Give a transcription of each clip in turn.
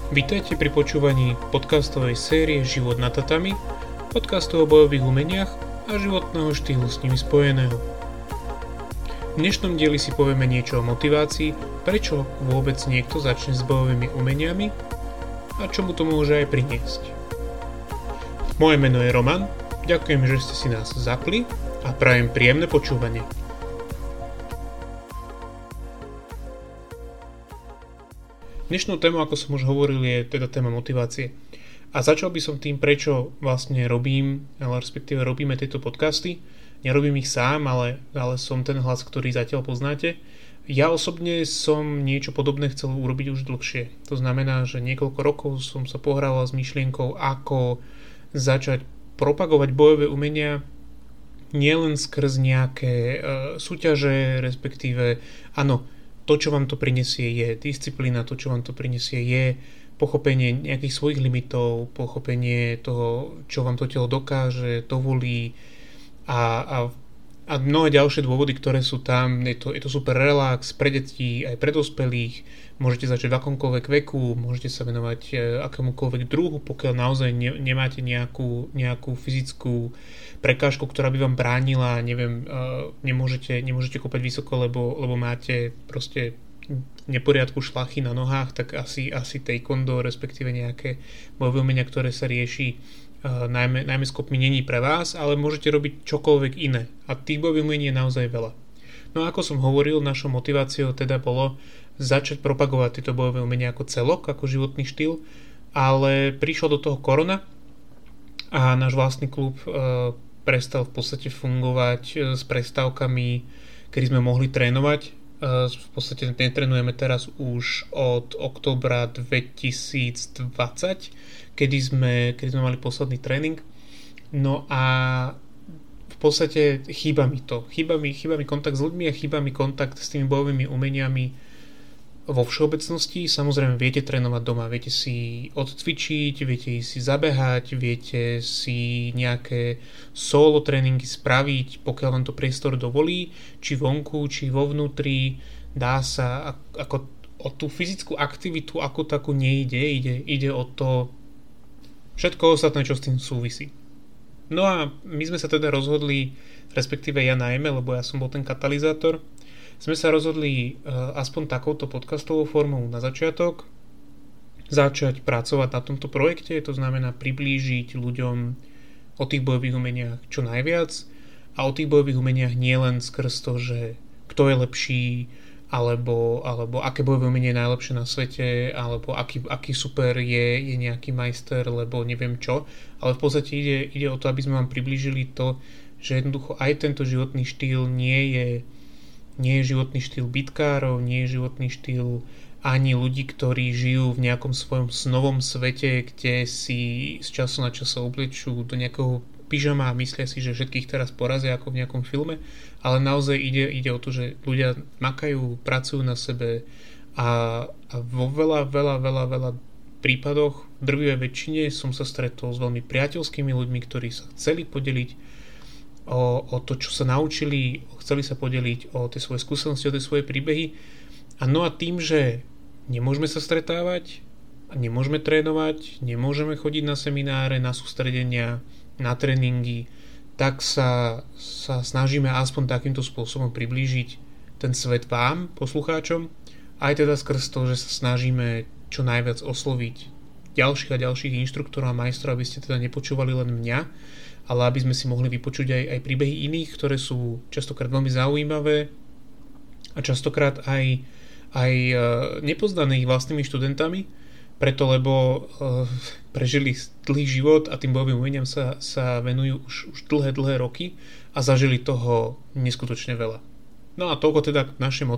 Vítajte pri počúvaní podcastovej série Život na tatami, podcastu o bojových umeniach a životného štýlu s nimi spojeného. V dnešnom dieli si povieme niečo o motivácii, prečo vôbec niekto začne s bojovými umeniami a čo mu to môže aj priniesť. Moje meno je Roman, ďakujem, že ste si nás zapli a prajem príjemné počúvanie. Dnešnú tému, ako som už hovoril, je teda téma motivácie. A začal by som tým, prečo vlastne robíme tieto podcasty. Nerobím ich sám, ale som ten hlas, ktorý zatiaľ poznáte. Ja osobne som niečo podobné chcel urobiť už dlhšie. To znamená, že niekoľko rokov som sa pohrával s myšlienkou, ako začať propagovať bojové umenia nielen skrz nejaké súťaže, respektíve áno, to, čo vám to prinesie, je disciplína, to, čo vám to prinesie, je pochopenie nejakých svojich limitov, pochopenie toho, čo vám to telo dokáže, dovolí a mnohé ďalšie dôvody, ktoré sú tam. Je to super relax pre detí, aj pre dospelých. Môžete začať v akomkoľvek veku, môžete sa venovať akémukoľvek druhu, pokiaľ naozaj nemáte nejakú fyzickú prekážku, ktorá by vám bránila, nemôžete kopať vysoko, lebo máte proste neporiadku šlachy na nohách, tak asi taekwondo, respektíve nejaké bojové umenia, ktoré sa rieši najmä s kopmi, není pre vás, ale môžete robiť čokoľvek iné. A tých bojových umení je naozaj veľa. No a ako som hovoril, našou motiváciou teda bolo začať propagovať tieto bojové umenia ako celok, ako životný štýl, ale prišla do toho korona a náš vlastný klub prestal v podstate fungovať s prestávkami, kedy sme mohli trénovať. V podstate netrenujeme teraz už od októbra 2020, kedy sme mali posledný tréning. No a v podstate chýba mi to. Chýba mi kontakt s ľuďmi a chýba mi kontakt s tými bojovými umeniami vo všeobecnosti. Samozrejme viete trénovať doma, viete si odcvičiť, viete si zabehať, viete si nejaké solo tréningy spraviť, pokiaľ vám to priestor dovolí, či vonku, či vo vnútri. Dá sa, ako o tú fyzickú aktivitu ako takú ide o to všetko ostatné, čo s tým súvisí. No a my sme sa teda rozhodli, respektíve ja najmä, lebo ja som bol ten katalizátor, sme sa rozhodli aspoň takouto podcastovou formou na začiatok začať pracovať na tomto projekte, to znamená priblížiť ľuďom o tých bojových umeniach čo najviac a o tých bojových umeniach nie len skrz to, že kto je lepší, alebo aké bojové umenie je najlepšie na svete, alebo aký super je nejaký majster, lebo neviem čo, ale v podstate ide o to, aby sme vám priblížili to, že jednoducho aj tento životný štýl nie je životný štýl bitkárov, nie je životný štýl ani ľudí, ktorí žijú v nejakom svojom snovom svete, kde si z času na čas sa obliečú do nejakého pyžama a myslia si, že všetkých teraz porazia ako v nejakom filme, ale naozaj ide o to, že ľudia makajú, pracujú na sebe a vo veľa prípadoch, v drvivej väčšine som sa stretol s veľmi priateľskými ľuďmi, ktorí sa chceli podeliť o to, čo sa naučili, chceli sa podeliť o tie svoje skúsenosti, o tie svoje príbehy. A no a tým, že nemôžeme sa stretávať, nemôžeme trénovať, nemôžeme chodiť na semináre, na sústredenia, na tréningy, tak sa snažíme aspoň takýmto spôsobom priblížiť ten svet vám, poslucháčom, aj teda skrz to, že sa snažíme čo najviac osloviť ďalších a ďalších inštruktorov a majstrov, aby ste teda nepočúvali len mňa, ale aby sme si mohli vypočuť aj príbehy iných, ktoré sú častokrát veľmi zaujímavé a častokrát aj nepoznané ich vlastnými študentami, preto lebo prežili dlhý život a tým bojovým umeniam sa venujú už dlhé roky a zažili toho neskutočne veľa. No a toľko teda k našej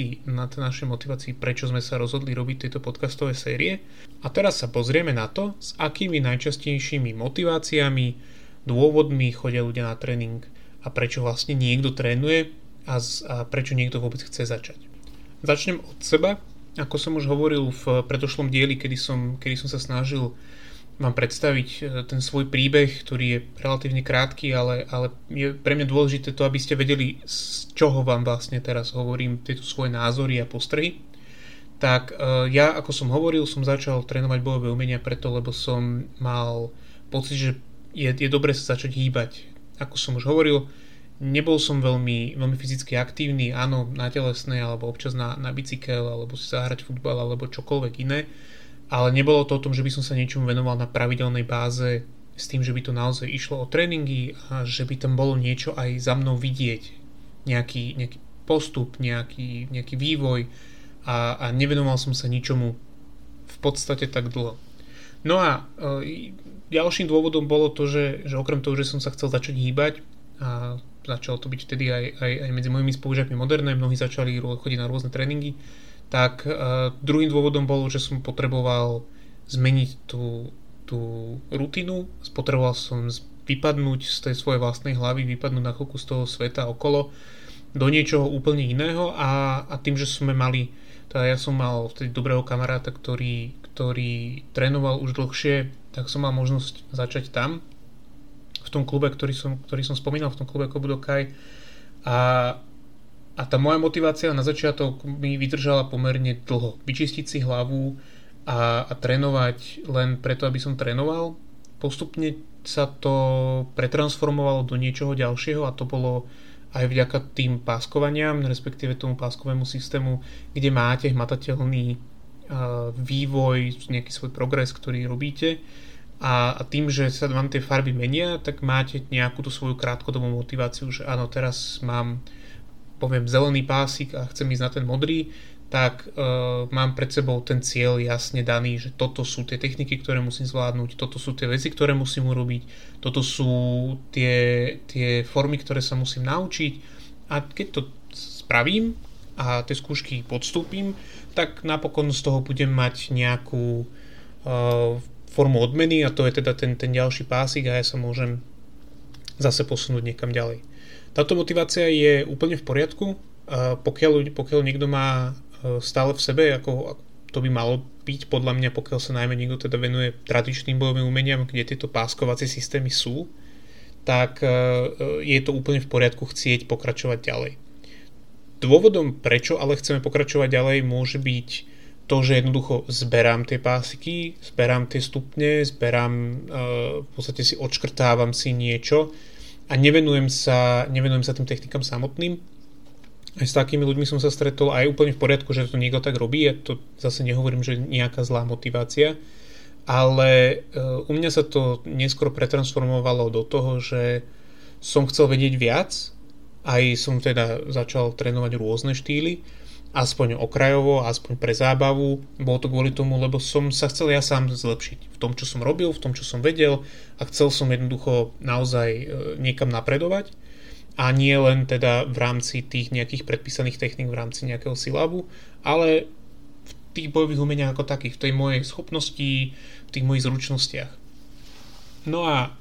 motivácii, prečo sme sa rozhodli robiť tieto podcastové série. A teraz sa pozrieme na to, s akými najčastejšími motiváciami, dôvodmi chodia ľudia na tréning a prečo vlastne niekto trénuje a prečo niekto vôbec chce začať. Začnem od seba. Ako som už hovoril v predošlom dieli, kedy som sa snažil vám predstaviť ten svoj príbeh, ktorý je relatívne krátky, ale je pre mňa dôležité to, aby ste vedeli, z čoho vám vlastne teraz hovorím tieto svoje názory a postrehy. tak ja, ako som hovoril, som začal trénovať bojové umenia preto, lebo som mal pocit, že je dobre sa začať hýbať. Ako som už hovoril, nebol som veľmi fyzicky aktívny, áno, na telesnej, alebo občas na bicykel, alebo si zahrať futbal, alebo čokoľvek iné, ale nebolo to o tom, že by som sa niečomu venoval na pravidelnej báze s tým, že by to naozaj išlo o tréningy a že by tam bolo niečo aj za mnou vidieť, nejaký postup, nejaký vývoj, a nevenoval som sa ničomu v podstate tak dlho. No a ďalším dôvodom bolo to, že okrem toho, že som sa chcel začať hýbať, a začalo to byť vtedy aj medzi mojimi spolužiakmi moderné, mnohí začali chodiť na rôzne tréningy, tak druhým dôvodom bolo, že som potreboval zmeniť tú rutinu, potreboval som vypadnúť z tej svojej vlastnej hlavy, vypadnúť na chvíľku z toho sveta okolo do niečoho úplne iného a tým, že sme mali, teda ja som mal vtedy dobrého kamaráta, ktorý trénoval už dlhšie, tak som mal možnosť začať tam, v tom klube, ktorý som spomínal, v tom klube Kobudokai, a tá moja motivácia na začiatok mi vydržala pomerne dlho. Vyčistiť si hlavu a trénovať len preto, aby som trénoval. Postupne sa to pretransformovalo do niečoho ďalšieho a to bolo aj vďaka tým páskovaniam, respektíve tomu páskovému systému, kde máte hmatateľný vývoj, nejaký svoj progres, ktorý robíte, a tým, že sa vám tie farby menia, tak máte nejakú tú svoju krátkodobú motiváciu, že áno, teraz mám, poviem, zelený pásik a chcem ísť na ten modrý, tak mám pred sebou ten cieľ jasne daný, že toto sú tie techniky, ktoré musím zvládnuť, toto sú tie veci, ktoré musím urobiť, toto sú tie formy, ktoré sa musím naučiť, a keď to spravím a tie skúšky podstúpim, tak napokon z toho budem mať nejakú formu odmeny, a to je teda ten ďalší pásik a ja sa môžem zase posunúť niekam ďalej. Táto motivácia je úplne v poriadku, pokiaľ niekto má stále v sebe, ako to by malo byť podľa mňa, pokiaľ sa najmä niekto teda venuje tradičným bojovým umeniam, kde tieto páskovacie systémy sú, tak je to úplne v poriadku chcieť pokračovať ďalej. Dôvodom, prečo ale chceme pokračovať ďalej, môže byť to, že jednoducho zberám tie pásiky, zberám tie stupne, v podstate si odškrtávam si niečo a nevenujem sa tým technikám samotným. Aj s takými ľuďmi som sa stretol a je úplne v poriadku, že to niekto tak robí. Ja to zase nehovorím, že nejaká zlá motivácia, ale u mňa sa to neskôr pretransformovalo do toho, že som chcel vedieť viac, aj som teda začal trénovať rôzne štýly, aspoň okrajovo, aspoň pre zábavu. Bolo to kvôli tomu, lebo som sa chcel ja sám zlepšiť v tom, čo som robil, v tom, čo som vedel, a chcel som jednoducho naozaj niekam napredovať. A nie len teda v rámci tých nejakých predpísaných techník, v rámci nejakého silabu, ale v tých bojových umeniach ako takých, v tej mojej schopnosti, v tých mojich zručnostiach. No a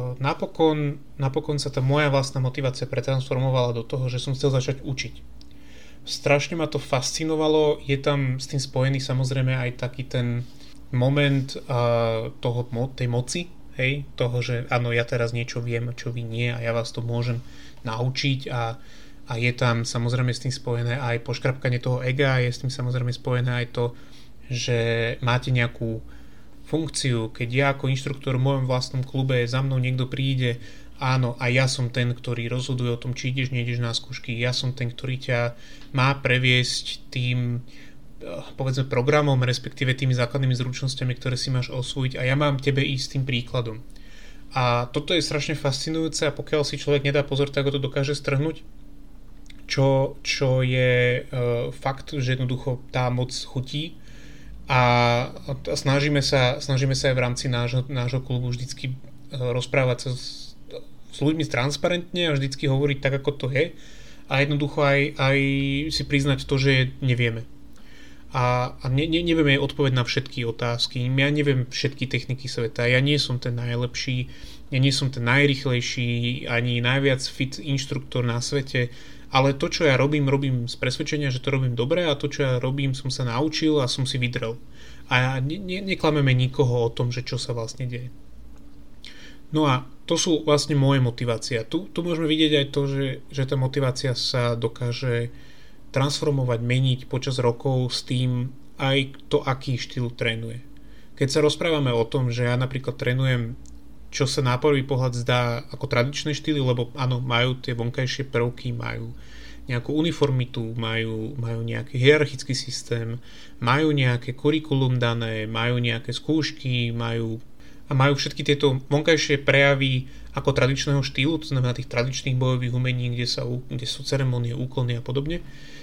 napokon sa tá moja vlastná motivácia pretransformovala do toho, že som chcel začať učiť. Strašne ma to fascinovalo, je tam s tým spojený samozrejme aj taký ten moment tej moci, hej, toho, že áno, ja teraz niečo viem, čo vy nie, a ja vás to môžem naučiť, a je tam samozrejme s tým spojené aj poškrapkanie toho ega, je s tým samozrejme spojené aj to, že máte nejakú funkciu, keď ja ako inštruktor v mojom vlastnom klube za mnou niekto príde, áno, a ja som ten, ktorý rozhoduje o tom, či ideš, neideš na skúšky, ja som ten, ktorý ťa má previesť tým, povedzme, programom, respektíve tými základnými zručnosťami, ktoré si máš osvojiť, a ja mám tebe ísť tým príkladom. A toto je strašne fascinujúce, a pokiaľ si človek nedá pozor, tak ho to dokáže strhnúť, čo je fakt, že jednoducho tá moc chutí, a snažíme sa aj v rámci nášho klubu vždycky rozprávať sa s ľuďmi transparentne a vždycky hovoriť tak, ako to je, a jednoducho aj si priznať to, že nevieme. A nevieme odpovedať na všetky otázky. Ja neviem všetky techniky sveta. Ja nie som ten najlepší, ja nie som ten najrýchlejší, ani najviac fit inštruktor na svete. Ale to, čo ja robím z presvedčenia, že to robím dobre, a to, čo ja robím, som sa naučil a som si vydrel. A neklameme nikoho o tom, že čo sa vlastne deje. No a to sú vlastne moje motivácie. Tu môžeme vidieť aj to, že tá motivácia sa dokáže transformovať, meniť počas rokov s tým, aj to, aký štýl trénuje. Keď sa rozprávame o tom, že ja napríklad trénujem, čo sa na prvý pohľad zdá ako tradičné štýly, lebo áno, majú tie vonkajšie prvky, majú nejakú uniformitu, majú nejaký hierarchický systém, majú nejaké kurikulum dané, majú nejaké skúšky, majú všetky tieto vonkajšie prejavy ako tradičného štýlu, to znamená tých tradičných bojových umení, kde sú ceremonie, úklony a podobne.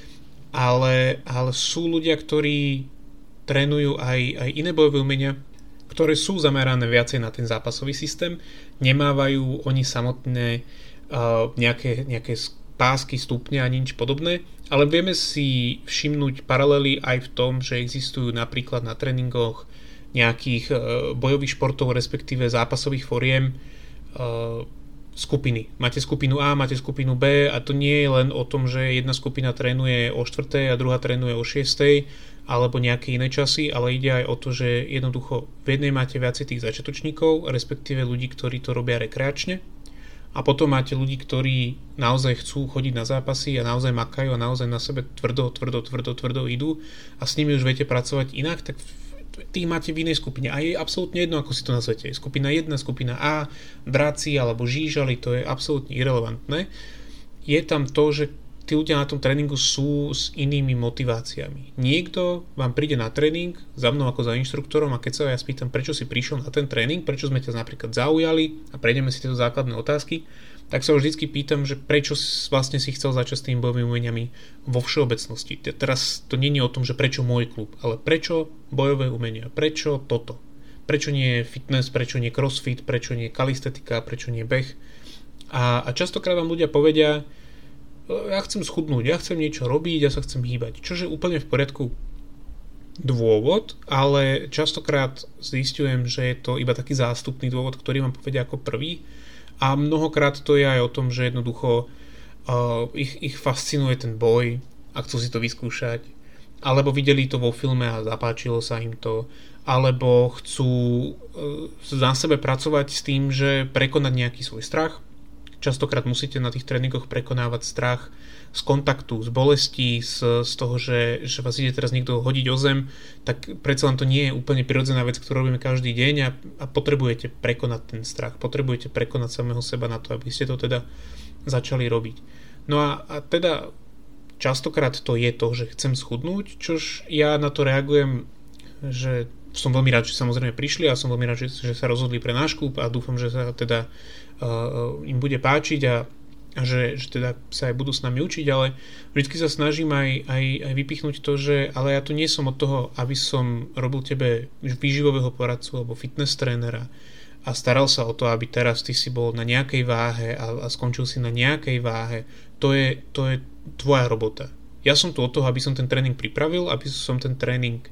Ale sú ľudia, ktorí trénujú aj iné bojové umenia, ktoré sú zamerané viacej na ten zápasový systém. Nemávajú oni samotné nejaké pásky, stupne ani nič podobné, ale vieme si všimnúť paralely aj v tom, že existujú napríklad na tréningoch nejakých bojových športov, respektíve zápasových foriem skupiny. Máte skupinu A, máte skupinu B a to nie je len o tom, že jedna skupina trénuje o 4. a druhá trénuje o 6. alebo nejaké iné časy, ale ide aj o to, že jednoducho v jednej máte viacej tých začiatočníkov, respektíve ľudí, ktorí to robia rekreačne. A potom máte ľudí, ktorí naozaj chcú chodiť na zápasy a naozaj makajú a naozaj na sebe tvrdo idú a s nimi už viete pracovať inak, tak tých máte v inej skupine. A je absolútne jedno, ako si to nazvete. Skupina 1, skupina A, dráci alebo žížali, to je absolútne irelevantné. Je tam to, že tí ľudia na tom tréningu sú s inými motiváciami. Niekto vám príde na tréning za mnou ako za inštruktorom a keď sa ja spýtam, prečo si prišiel na ten tréning, prečo sme ťa napríklad zaujali a prejdeme si tieto základné otázky, tak sa vždycky pýtam, že prečo vlastne si chcel začať s tými bojovými umeniami vo všeobecnosti. Teraz to nie je o tom, že prečo môj klub, ale prečo bojové umenia, prečo toto. Prečo nie fitness, prečo nie crossfit, prečo nie kalistetika, prečo nie beh. A častokrát vám ľudia povedia, ja chcem schudnúť, ja chcem niečo robiť, ja sa chcem hýbať. Čože je úplne v poriadku dôvod, ale častokrát zistujem, že je to iba taký zástupný dôvod, ktorý vám povedia ako prvý. A mnohokrát to je aj o tom, že jednoducho ich fascinuje ten boj a chcú si to vyskúšať. Alebo videli to vo filme a zapáčilo sa im to. Alebo chcú na sebe pracovať s tým, že prekonať nejaký svoj strach. Častokrát musíte na tých tréningoch prekonávať strach z kontaktu, z bolesti, z toho, že vás ide teraz niekto hodiť o zem, tak predsa len to nie je úplne prirodzená vec, ktorú robíme každý deň a potrebujete prekonať ten strach, potrebujete prekonať samého seba na to, aby ste to teda začali robiť. No a teda častokrát to je to, že chcem schudnúť, čož ja na to reagujem, že som veľmi rád, že samozrejme prišli a som veľmi rád, že sa rozhodli pre náš klub a dúfam, že sa teda im bude páčiť a že teda sa aj budú s nami učiť, ale vždy sa snažím aj vypichnúť to, že ale ja tu nie som od toho, aby som robil tebe výživového poradcu alebo fitness trénera a staral sa o to, aby teraz ty si bol na nejakej váhe a skončil si na nejakej váhe. To je tvoja robota. Ja som tu od toho, aby som ten tréning pripravil, aby som ten tréning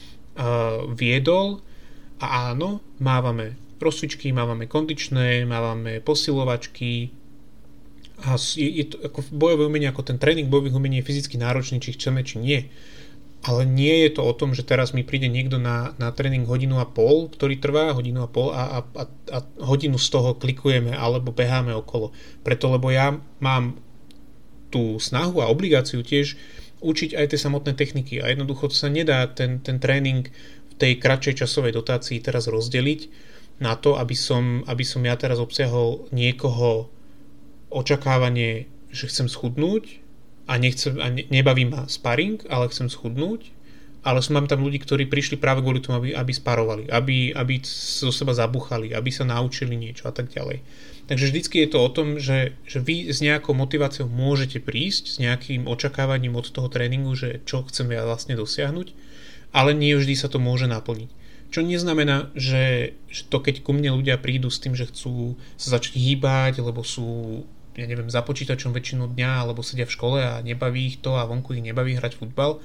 viedol a áno, mávame rozcvičky, mávame kondičné, mávame posilovačky a je to ako bojové umenie, ako ten tréning bojových umení je fyzicky náročný, či chceme, či nie. Ale nie je to o tom, že teraz mi príde niekto na tréning 1,5 hodiny, ktorý trvá 1,5 hodiny a hodinu z toho klikujeme alebo beháme okolo. Preto, lebo ja mám tú snahu a obligáciu tiež učiť aj tie samotné techniky a jednoducho sa nedá ten tréning v tej kratšej časovej dotácii teraz rozdeliť na to, aby som ja teraz obsiahol niekoho očakávanie, že chcem schudnúť a nebaví ma sparring, ale chcem schudnúť, ale mám tam ľudí, ktorí prišli práve kvôli tomu, aby sparovali, aby zo seba zabuchali, aby sa naučili niečo a tak ďalej. Takže vždycky je to o tom, že vy s nejakou motiváciou môžete prísť, s nejakým očakávaním od toho tréningu, že čo chcem ja vlastne dosiahnuť, ale nie vždy sa to môže naplniť. Čo neznamená, že to keď ku mne ľudia prídu s tým, že chcú sa začať hýbať, lebo sú, ja neviem, za počítačom väčšinu dňa, alebo sedia v škole a nebaví ich to a vonku ich nebaví hrať futbal,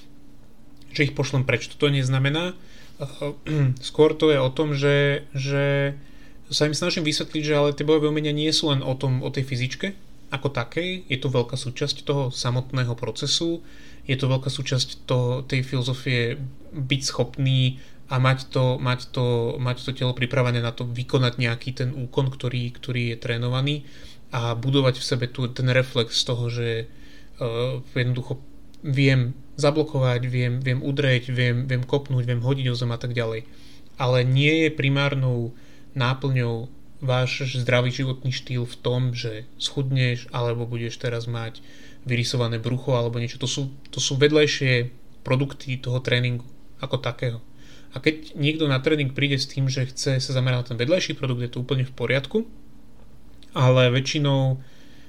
že ich pošlem preč. To neznamená. Skôr to je o tom, že sa im snažím vysvetliť, že ale tie bojové umenia nie sú len o tej fyzičke ako takej. Je to veľká súčasť toho samotného procesu. Je to veľká súčasť tej filozofie byť schopný a mať to telo pripravené na to vykonať nejaký ten úkon, ktorý je trénovaný a budovať v sebe ten reflex z toho, že jednoducho viem zablokovať, viem udrieť, viem kopnúť, viem hodiť o zem a tak ďalej. Ale nie je primárnou náplňou váš zdravý životný štýl v tom, že schudneš alebo budeš teraz mať vyrysované brucho alebo niečo. To sú vedľajšie produkty toho tréningu ako takého. A keď niekto na tréning príde s tým, že chce sa zamerať na ten vedľajší produkt, je to úplne v poriadku, ale väčšinou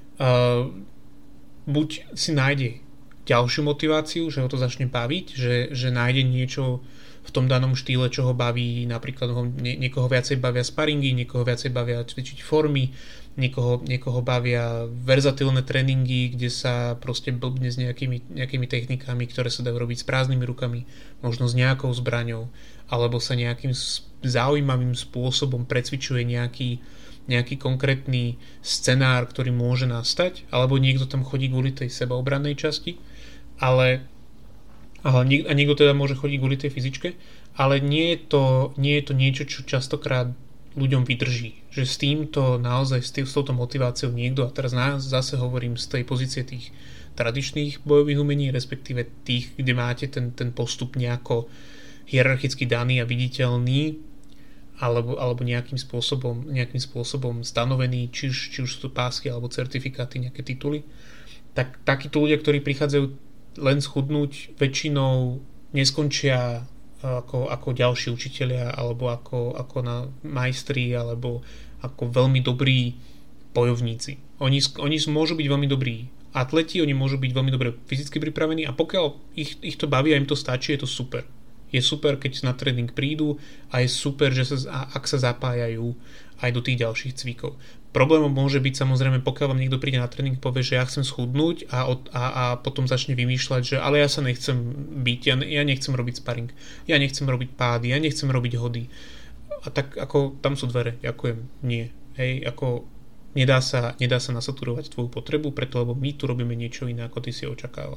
buď si nájde ďalšiu motiváciu, že ho to začne baviť, že nájde niečo v tom danom štýle, čo ho baví, napríklad niekoho viacej bavia sparingy, niekoho viacej bavia cvičiť formy, niekoho bavia verzatilné tréningy, kde sa proste blbne s nejakými technikami, ktoré sa dajú robiť s prázdnymi rukami, možno s nejakou zbraňou, alebo sa nejakým zaujímavým spôsobom precvičuje nejaký konkrétny scenár, ktorý môže nastať, alebo niekto tam chodí kvôli tej sebaobrannej časti, a niekto teda môže chodiť kvôli tej fyzičke, ale nie je to niečo, čo častokrát ľuďom vydrží. Že s týmto naozaj, s touto motiváciou niekto, a teraz zase hovorím z tej pozície tých tradičných bojových umení, respektíve tých, kde máte ten postup nejako hierarchicky daný a viditeľný, alebo nejakým spôsobom stanovený, či už sú to pásky alebo certifikáty, nejaké tituly, tak takíto ľudia, ktorí prichádzajú len schudnúť, väčšinou neskončia ako ďalší učitelia alebo ako na majstri alebo ako veľmi dobrí bojovníci. Oni môžu byť veľmi dobrí atleti, oni môžu byť veľmi dobre fyzicky pripravení a pokiaľ ich to baví a im to stačí, je to super. Je super, keď na tréning prídu a je super, že ak sa zapájajú aj do tých ďalších cvikov. Problémom môže byť samozrejme, pokiaľ vám niekto príde na tréning, povie, že ja chcem schudnúť a potom začne vymýšľať, že ale ja sa nechcem byť, ja nechcem robiť sparing, ja nechcem robiť pády, ja nechcem robiť hody. A tak ako tam sú dvere, ďakujem, nie. Hej, ako nedá sa nasaturovať tvoju potrebu, preto lebo my tu robíme niečo iné, ako ty si očakával.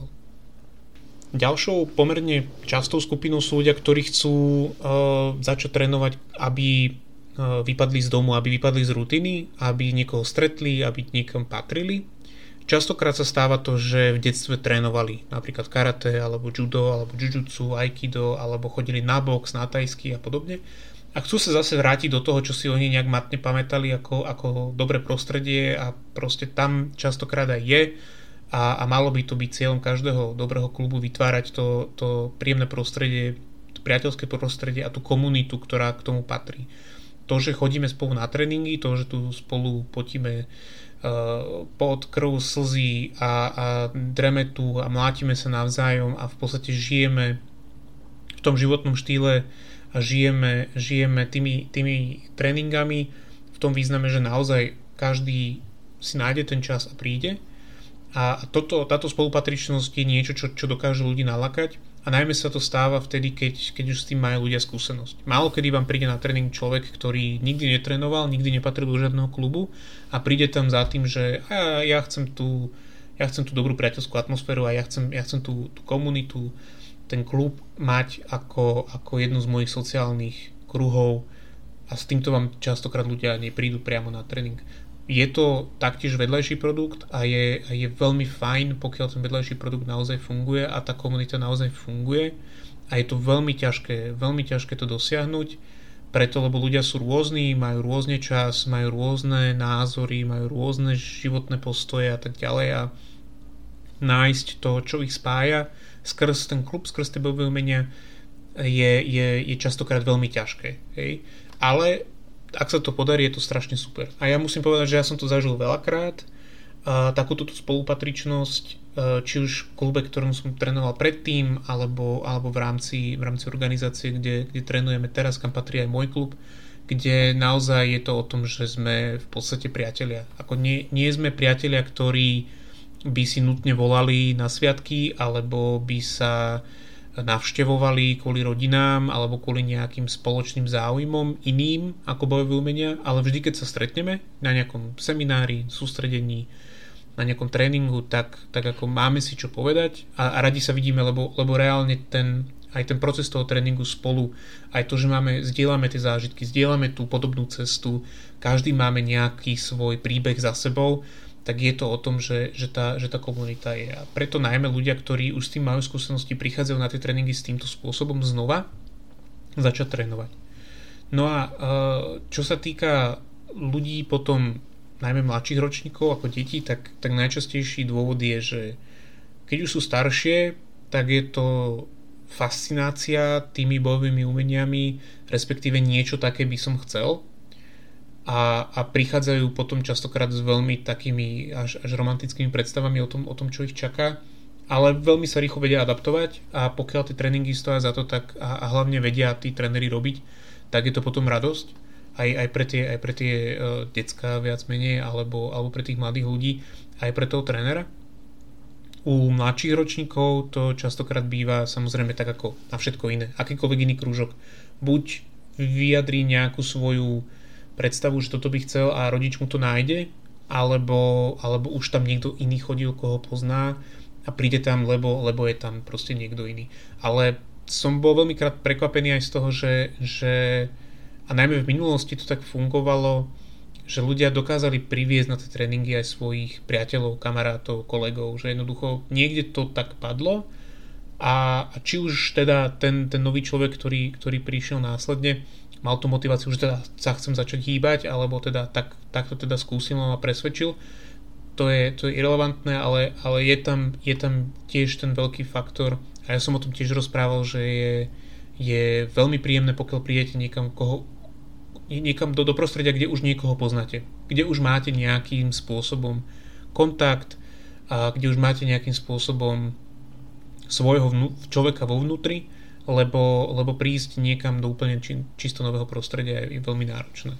Ďalšou pomerne častou skupinou sú ľudia, ktorí chcú začať trénovať, aby vypadli z domu, aby vypadli z rutiny, aby niekoho stretli, aby niekam patrili. Častokrát sa stáva to, že v detstve trénovali napríklad karate, alebo judo, alebo jujutsu, aikido, alebo chodili na box, na tajsky a podobne. A chcú sa zase vrátiť do toho, čo si oni nejak matne pamätali ako dobré prostredie a proste tam častokrát aj je a malo by to byť cieľom každého dobrého klubu vytvárať to príjemné prostredie, to priateľské prostredie a tú komunitu, ktorá k tomu patrí. To, že chodíme spolu na tréningy, to, že tu spolu potíme pot, krv, slzy a dreme tu a mlátime sa navzájom a v podstate žijeme v tom životnom štýle a žijeme tými tréningami v tom význame, že naozaj každý si nájde ten čas a príde. A táto spolupatričnosť je niečo, čo dokáže ľudí nalákať. A najmä sa to stáva vtedy, keď už s tým majú ľudia skúsenosť. Málo kedy vám príde na tréning človek, ktorý nikdy netrénoval, nikdy nepatril do žiadneho klubu a príde tam za tým, že ja chcem tú dobrú priateľskú atmosféru a ja chcem tú komunitu, ten klub mať ako jednu z mojich sociálnych kruhov a s týmto vám častokrát ľudia neprídu priamo na tréning. Je to taktiež vedľajší produkt a je veľmi fajn, pokiaľ ten vedľajší produkt naozaj funguje a tá komunita naozaj funguje a je to veľmi ťažké to dosiahnuť, preto lebo ľudia sú rôzni, majú rôzne čas, majú rôzne názory, majú rôzne životné postoje a tak ďalej a nájsť to, čo ich spája skrz ten klub, skrz tie bojové umenia je častokrát veľmi ťažké. Hej? Ale ak sa to podarí, je to strašne super. A ja musím povedať, že ja som to zažil veľakrát. Takúto spolupatričnosť, či už v klube, ktorom som trénoval predtým, alebo v rámci organizácie, kde trénujeme teraz, kam patrí aj môj klub, kde naozaj je to o tom, že sme v podstate priatelia. Ako nie sme priatelia, ktorí by si nutne volali na sviatky, alebo by sa navštevovali kvôli rodinám alebo kvôli nejakým spoločným záujmom iným ako bojové umenia, ale vždy, keď sa stretneme na nejakom seminári, sústredení, na nejakom tréningu, tak ako máme si čo povedať a radi sa vidíme, lebo reálne aj ten proces toho tréningu spolu, aj to, že zdieľame tie zážitky, zdieľame tú podobnú cestu, každý máme nejaký svoj príbeh za sebou tak je to o tom, že tá komunita je. A preto najmä ľudia, ktorí už s tým majú skúsenosti, prichádzajú na tie tréningy s týmto spôsobom znova začať trénovať. No a čo sa týka ľudí potom, najmä mladších ročníkov ako detí, tak najčastejší dôvod je, že keď už sú staršie, tak je to fascinácia tými bojovými umeniami, respektíve niečo také by som chcel. A prichádzajú potom častokrát s veľmi takými až romantickými predstavami o tom, čo ich čaká, ale veľmi sa rýchlo vedia adaptovať a pokiaľ tie tréningy stoja za to, tak a hlavne vedia tí tréneri robiť, tak je to potom radosť aj pre tie decká viac menej, alebo pre tých mladých ľudí, aj pre toho trénera. U mladších ročníkov to častokrát býva samozrejme tak ako na všetko iné. Akýkoľvek iný krúžok. Buď vyjadrí nejakú svoju predstavu, že toto by chcel a rodič mu to nájde, alebo už tam niekto iný chodil, koho pozná a príde tam, lebo je tam proste niekto iný. Ale som bol veľmi krát prekvapený aj z toho, že a najmä v minulosti to tak fungovalo, že ľudia dokázali priviesť na tie tréningy aj svojich priateľov, kamarátov, kolegov, že jednoducho niekde to tak padlo a či už teda ten nový človek, ktorý prišiel následne, mal tú motiváciu, že teda sa chcem začať hýbať, alebo teda takto teda skúsil a presvedčil, to je irelevantné, ale je tam tiež ten veľký faktor a ja som o tom tiež rozprával, že je veľmi príjemné, pokiaľ prídete niekam do prostredia, kde už niekoho poznáte, kde už máte nejakým spôsobom kontakt a kde už máte nejakým spôsobom svojho človeka vo vnútri, lebo prísť niekam do úplne čisto nového prostredia je veľmi náročné.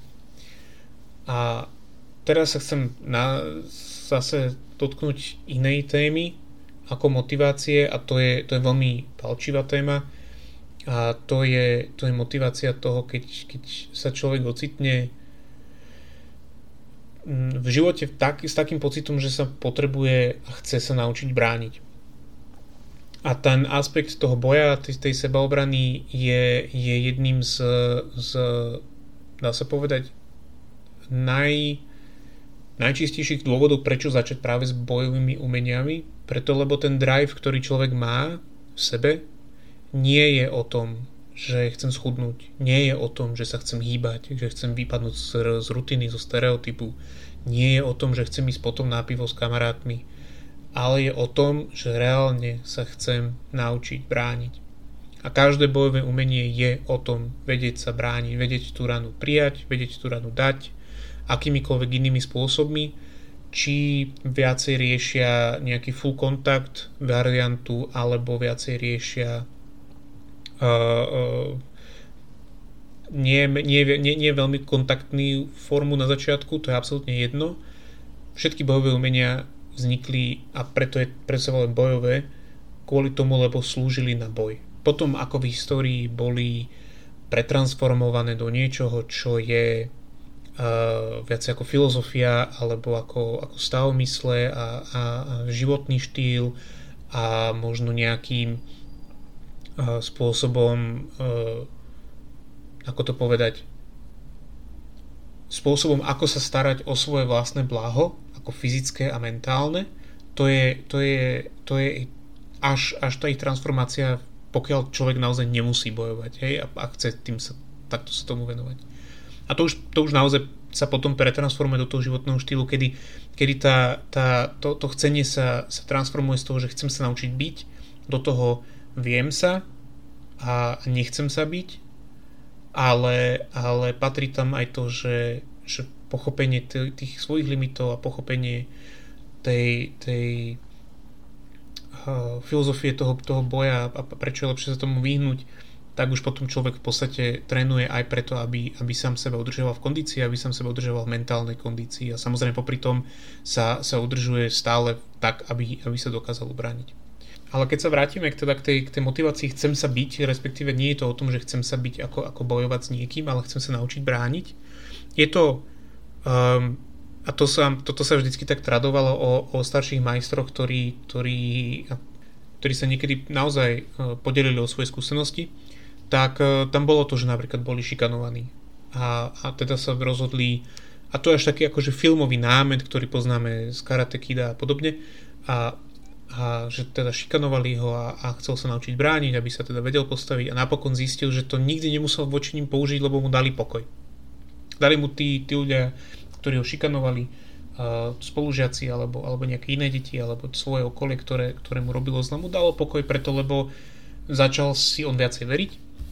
A teraz sa chcem zase dotknúť inej témy ako motivácie a to je veľmi palčivá téma. A to je motivácia toho, keď sa človek ocitne v živote s takým pocitom, že sa potrebuje a chce sa naučiť brániť. A ten aspekt toho boja, tej sebaobrany je jedným z dá sa povedať, najčistejších dôvodov, prečo začať práve s bojovými umeniami. Preto, lebo ten drive, ktorý človek má v sebe, nie je o tom, že chcem schudnúť. Nie je o tom, že sa chcem hýbať, že chcem vypadnúť z rutiny, zo stereotypu. Nie je o tom, že chcem ísť potom na pivo s kamarátmi. Ale je o tom, že reálne sa chcem naučiť brániť. A každé bojové umenie je o tom vedieť sa brániť, vedieť tú ranu prijať, vedieť tú ranu dať, akýmikoľvek inými spôsobmi, či viacej riešia nejaký full kontakt variantu, alebo viacej riešia nie veľmi kontaktnú formu na začiatku, to je absolútne jedno. Všetky bojové umenia vznikli a preto sa volajú bojové kvôli tomu, lebo slúžili na boj. Potom ako v histórii boli pretransformované do niečoho, čo je viac ako filozofia alebo ako stav mysle a životný štýl a možno nejakým spôsobom ako to povedať, spôsobom ako sa starať o svoje vlastné blaho, ako fyzické a mentálne, to je až tá ich transformácia, pokiaľ človek naozaj nemusí bojovať, hej, a chce takto sa tomu venovať. A to už naozaj sa potom pretransformuje do toho životného štýlu, kedy to chcenie sa transformuje z toho, že chcem sa naučiť byť, do toho viem sa a nechcem sa byť, ale patrí tam aj to, že pochopenie tých svojich limitov a pochopenie tej filozofie toho boja a prečo je lepšie sa tomu vyhnúť, tak už potom človek v podstate trénuje aj preto, aby sám seba udržoval v kondícii, aby sám seba udržoval v mentálnej kondícii a samozrejme popri tom sa udržuje stále tak, aby sa dokázal ubrániť. Ale keď sa vrátime k tej motivácii chcem sa byť, respektíve nie je to o tom, že chcem sa byť ako bojovať s niekým, ale chcem sa naučiť brániť. Je to a toto sa vždycky tak tradovalo o starších majstroch, ktorí sa niekedy naozaj podelili o svoje skúsenosti, tak tam bolo to, že napríklad boli šikanovaní a teda sa rozhodli A to je až taký akože filmový námet, ktorý poznáme z Karate Kida a podobne. A že teda šikanovali ho a chcel sa naučiť brániť, aby sa teda vedel postaviť a napokon zistil, že to nikdy nemusel voči ním použiť, lebo mu dali pokoj. Dali mu tí ľudia, ktorí ho šikanovali, spolužiaci alebo nejaké iné deti alebo svoje okolie, ktoré mu robilo zle, mu dalo pokoj preto, lebo začal si on viacej veriť.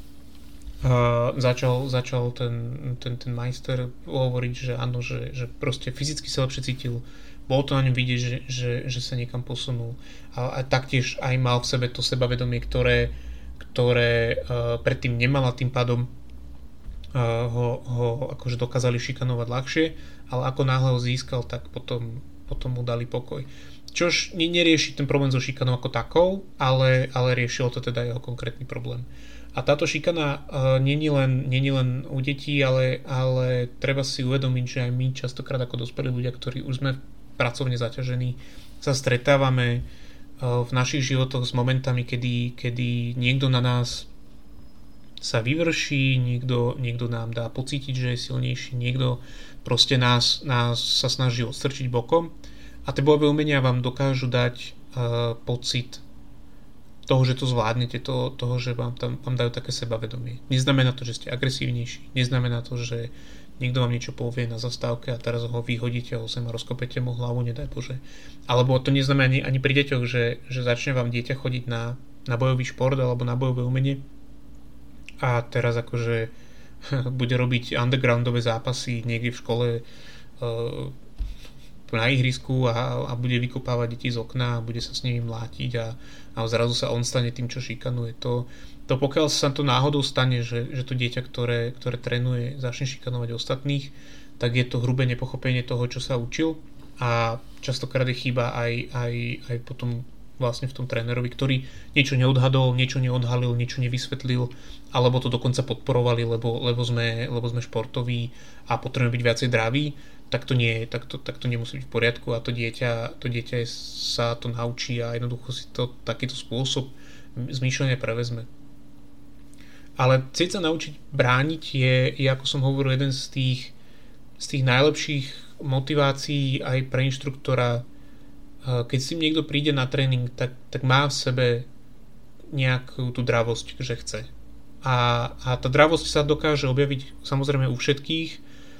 Začal ten majster hovoriť, že áno, že proste fyzicky sa lepšie cítil. Bolo to na ňom vidieť, že sa niekam posunul. A taktiež aj mal v sebe to sebavedomie, ktoré predtým nemal, a tým pádom ho akože dokázali šikanovať ľahšie, ale ako náhle ho získal, tak potom mu dali pokoj. Čož nerieši ten problém so šikanou ako takou, ale riešilo to teda jeho konkrétny problém. A táto šikana není len u detí, ale treba si uvedomiť, že aj my častokrát ako dospelí ľudia, ktorí už sme pracovne zaťažení, sa stretávame v našich životoch s momentami, kedy niekto na nás sa vyvrší, niekto nám dá pocítiť, že je silnejší, niekto proste nás sa snaží odstrčiť bokom, a tie bojové umenia vám dokážu dať pocit toho, že to zvládnete, toho, že vám dajú také sebavedomie. Neznamená to, že ste agresívnejší, neznamená to, že niekto vám niečo povie na zastávke a teraz ho vyhodíte ho sem a rozkopete mu hlavu, nedaj Bože. Alebo to neznamená ani pri deťoch, že začne vám dieťa chodiť na bojový šport alebo na bojové umenie a teraz akože bude robiť undergroundové zápasy niekde v škole na ihrisku a bude vykopávať deti z okna a bude sa s nimi mlátiť a zrazu sa on stane tým, čo šikanuje. To pokiaľ sa to náhodou stane, že to dieťa, ktoré trénuje, začne šikanovať ostatných, tak je to hrubé nepochopenie toho, čo sa učil, a častokrát je chyba aj potom vlastne v tom trénerovi, ktorý niečo neodhadol, niečo neodhalil, niečo nevysvetlil, alebo to dokonca podporovali, lebo sme športoví a potrebujeme byť viacej draví. Tak to nie je, tak to nemusí byť v poriadku, a to dieťa sa to naučí a jednoducho si to takýto spôsob zmýšľania prevezme. Ale chcieť sa naučiť brániť je, ako som hovoril, jeden z tých najlepších motivácií aj pre inštruktora. Keď si niekto príde na tréning, tak má v sebe nejakú tú dravosť, že chce. A tá dravosť sa dokáže objaviť samozrejme u všetkých,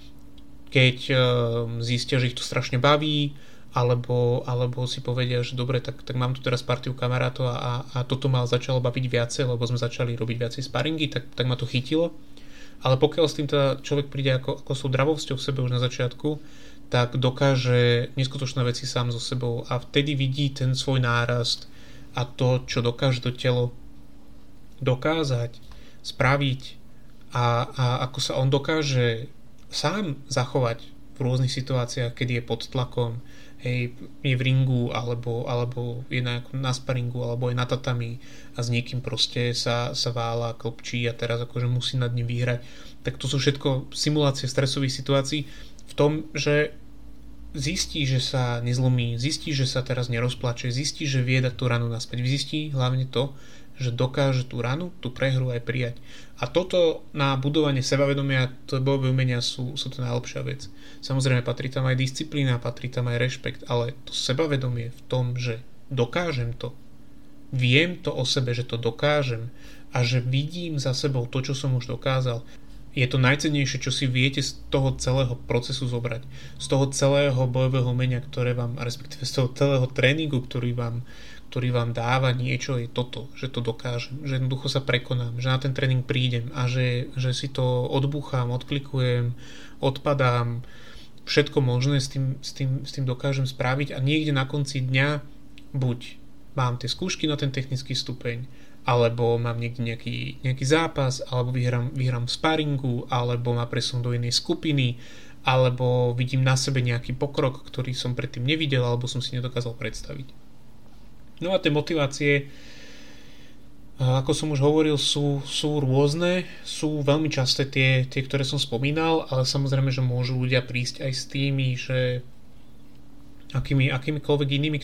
keď zistia, že ich to strašne baví, alebo si povedia, že dobre, tak mám tu teraz partiu kamarátov a toto ma začalo baviť viacej, lebo sme začali robiť viacej sparingy, tak ma to chytilo. Ale pokiaľ s tým teda človek príde ako s dravosťou v sebe už na začiatku, tak dokáže neskutočné veci sám so sebou a vtedy vidí ten svoj nárast a to, čo dokáže to telo dokázať, spraviť a ako sa on dokáže sám zachovať v rôznych situáciách, kedy je pod tlakom, je v ringu alebo je na sparingu alebo je na tatami a s niekým proste sa vála, klopčí a teraz akože musí nad ním vyhrať. Tak to sú všetko simulácie stresových situácií v tom, že zistí, že sa nezlomí, zistí, že sa teraz nerozplače, zistí, že vie dať tú ranu naspäť, zistí hlavne to, že dokáže tú ranu, tú prehru aj prijať. A toto na budovanie sebavedomia, to bojové umenia sú to najlepšia vec. Samozrejme patrí tam aj disciplína, patrí tam aj rešpekt, ale to sebavedomie v tom, že dokážem to, viem to o sebe, že to dokážem a že vidím za sebou to, čo som už dokázal, je to najcennejšie, čo si viete z toho celého procesu zobrať. Z toho celého bojového umenia, ktoré vám, respektíve z toho celého tréningu, ktorý vám dáva niečo, je toto, že to dokážem, že jednoducho sa prekonám, že na ten tréning prídem a že si to odbúcham, odklikujem, odpadám, všetko možné s tým dokážem spraviť a niekde na konci dňa buď mám tie skúšky na ten technický stupeň, alebo mám niekde nejaký zápas, alebo vyhrám v sparingu, alebo ma presun do inej skupiny, alebo vidím na sebe nejaký pokrok, ktorý som predtým nevidel, alebo som si nedokázal predstaviť. No a tie motivácie, ako som už hovoril, sú rôzne, sú veľmi časté tie, ktoré som spomínal, ale samozrejme, že môžu ľudia prísť aj s tými, že akýmikoľvek inými,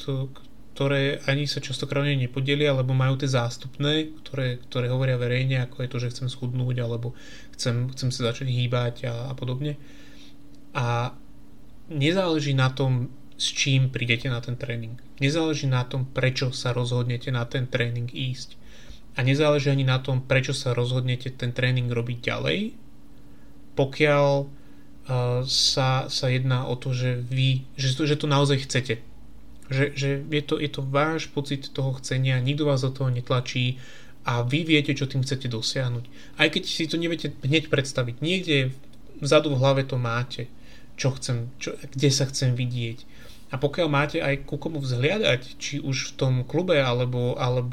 ktoré ani sa častokrát nepodelia, alebo majú tie zástupné, ktoré hovoria verejne, ako je to, že chcem schudnúť, alebo chcem sa začať hýbať a podobne. A nezáleží na tom, s čím prídete na ten tréning. Nezáleží na tom, prečo sa rozhodnete na ten tréning ísť. A nezáleží ani na tom, prečo sa rozhodnete ten tréning robiť ďalej, pokiaľ sa jedná o to, že to naozaj chcete. Že je to váš pocit toho chcenia, nikto vás do toho netlačí a vy viete, čo tým chcete dosiahnuť. Aj keď si to neviete hneď predstaviť, niekde vzadu v hlave to máte, kde sa chcem vidieť. A pokiaľ máte aj ku komu vzhliadať, či už v tom klube, alebo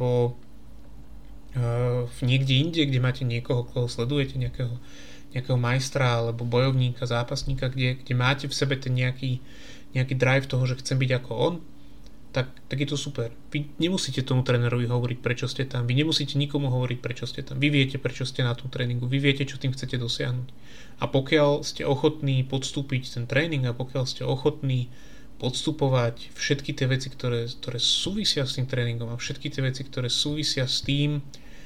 niekde inde, kde máte niekoho, koho sledujete, nejakého majstra, alebo bojovníka, zápasníka, kde máte v sebe ten nejaký drive toho, že chcem byť ako on, tak je to super. Vy nemusíte tomu trénerovi hovoriť, prečo ste tam. Vy nemusíte nikomu hovoriť, prečo ste tam. Vy viete, prečo ste na tom tréningu. Vy viete, čo tým chcete dosiahnuť. A pokiaľ ste ochotní podstúpiť ten tréning a pokiaľ ste ochotní podstupovať všetky tie veci, ktoré súvisia s tým tréningom a všetky tie veci, ktoré súvisia s tým,